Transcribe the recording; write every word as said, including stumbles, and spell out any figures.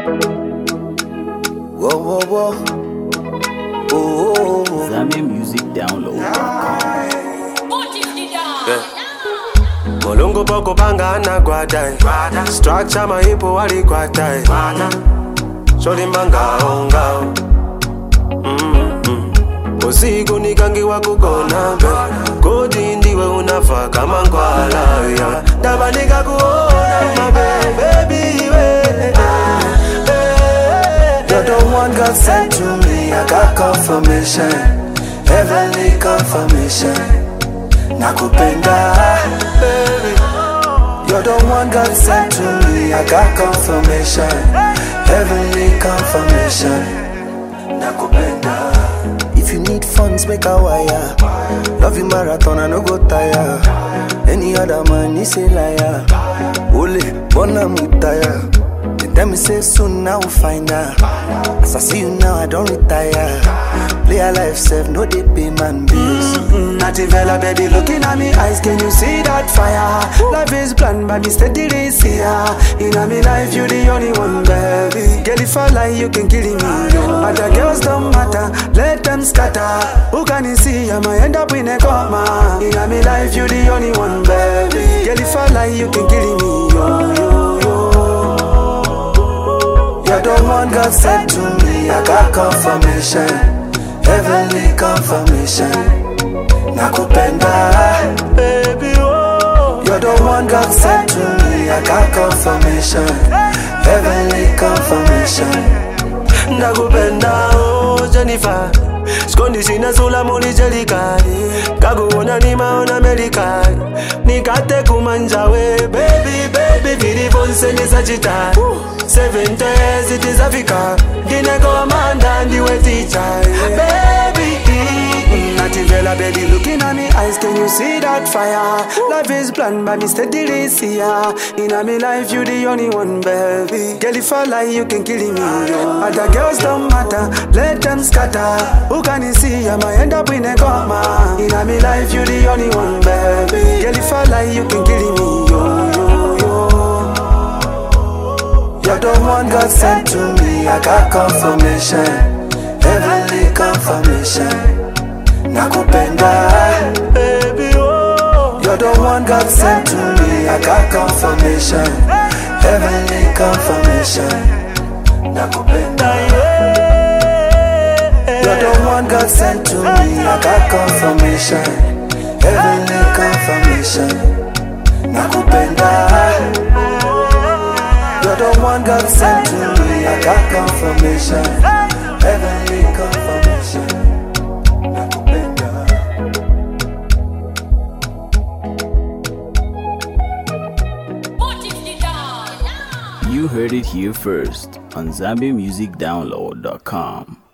Whoa, whoa, whoa. Oh, oh, oh. Zambia Music Download dot com. Molongo poko panga na guadai. Structure maipo wali guadai. Shori mbanga onga. Osigo nikangi wakugona be. Kodi ndiwe unafa kama ngwala ya. Daba nika kuona my baby we. You're the one God sent to me. I got confirmation, heavenly confirmation. Nakupenda, baby. You're the one God sent to me. I got confirmation, heavenly confirmation. Nakupenda. If you need funds, make a wire. Love you marathon, I no go tire. Any other man is a liar. Ole, bona mutaya. They tell me say soon I will find her. As I see you now, I don't retire. Play a life safe, no they pay man bills. Mm-hmm. Nativella, baby, looking at me eyes, can you see that fire? Life is planned by me steady this year. In a me life, you the only one, baby. Girl, if I lie, you can kill me. Other girls don't matter, let them scatter. Who can you see? I might end up in a coma. In a me life, you the only one, baby. Girl, if I lie, you can kill me. Yo, yo, yo. You're the one God sent to me. I got confirmation, heavenly confirmation. Nakupenda, baby, oh. You're the one God sent to me. I got confirmation, heavenly confirmation. Nakupenda, oh Jennifer. Skondi sina sula muli jelikari. Kaguona ni maona melikari. Nikate kumanjawe, baby, baby. Vili bonse ni sajita. Seven days it is Africa. Dine go Amanda ndiwe teacher, baby. Nativella, baby, looking at me eyes, can you see that fire? Life is planned by me steady this year. In a me life, you the only one, baby. Girl, if I lie, you can kill me. Yo. Other girls don't matter, let them scatter. Who can you see? I might end up in a coma. In a me life, you the only one, baby. Girl, if I lie, you can kill me. Yo, yo, yo. You're the one God sent to me. I got confirmation, heavenly confirmation. Nakupenda, baby, oh. You're the one God sent to me. I got confirmation, heavenly confirmation. Nakupenda, yeah. You're the one God sent to me. I got confirmation, heavenly confirmation. Nakupenda. You're the one God sent to me. I got confirmation, heavenly confirmation. You heard it here first on Zambia Music Download dot com.